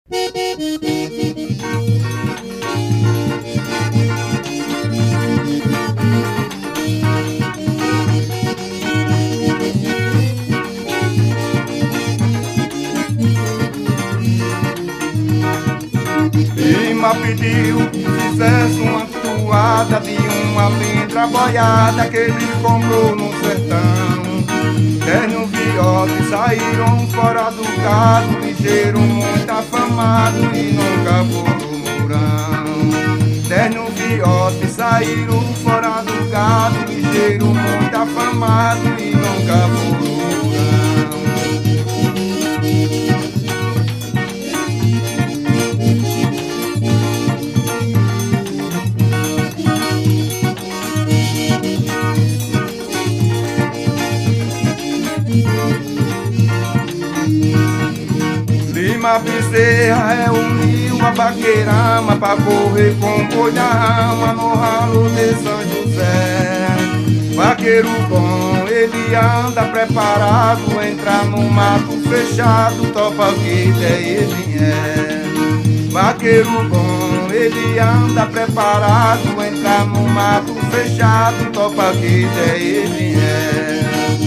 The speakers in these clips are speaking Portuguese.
Lima pediu que fizesse uma toada de uma linda boiada que ele comprou no sertão. 10 no viote saíram fora do gado, ligeiro, muito afamado e nunca foram murão. 10 no viote saíram fora do gado, ligeiro, muito afamado e nunca foram murão. Lima Bezerra reuniu a vaqueirama pra correr com boi da rama no ralo de São José. Vaqueiro bom, ele anda preparado, entra no mato fechado, topa o que der ele é. Vaqueiro bom, ele anda preparado, entra no mato fechado, topa o que der ele é.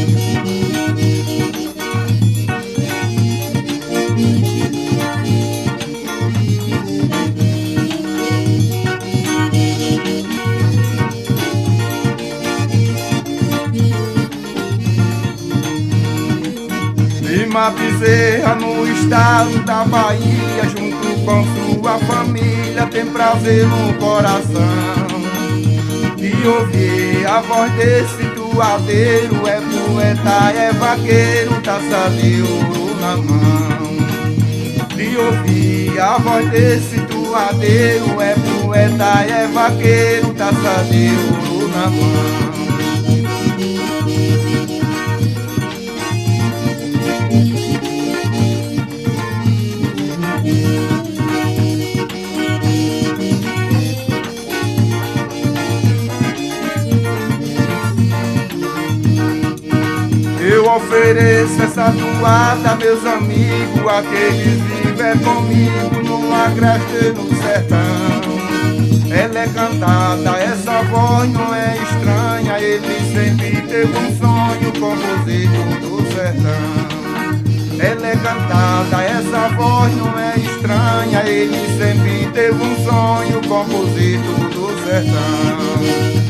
Lima Bezerra no estado da Bahia, junto com sua família, tem prazer no coração de ouvir a voz desse toadeiro. É poeta, é vaqueiro, taça de ouro na mão. De ouvir a voz desse toadeiro, é poeta, é vaqueiro, taça de ouro na mão. Eu ofereço essa toada, meus amigos, aqueles vivem comigo no agreste no sertão. Ela é cantada, essa voz não é estranha, ele sempre teve um sonho, compositor do sertão. Ela é cantada, essa voz não é estranha, ele sempre teve um sonho, compositor do sertão.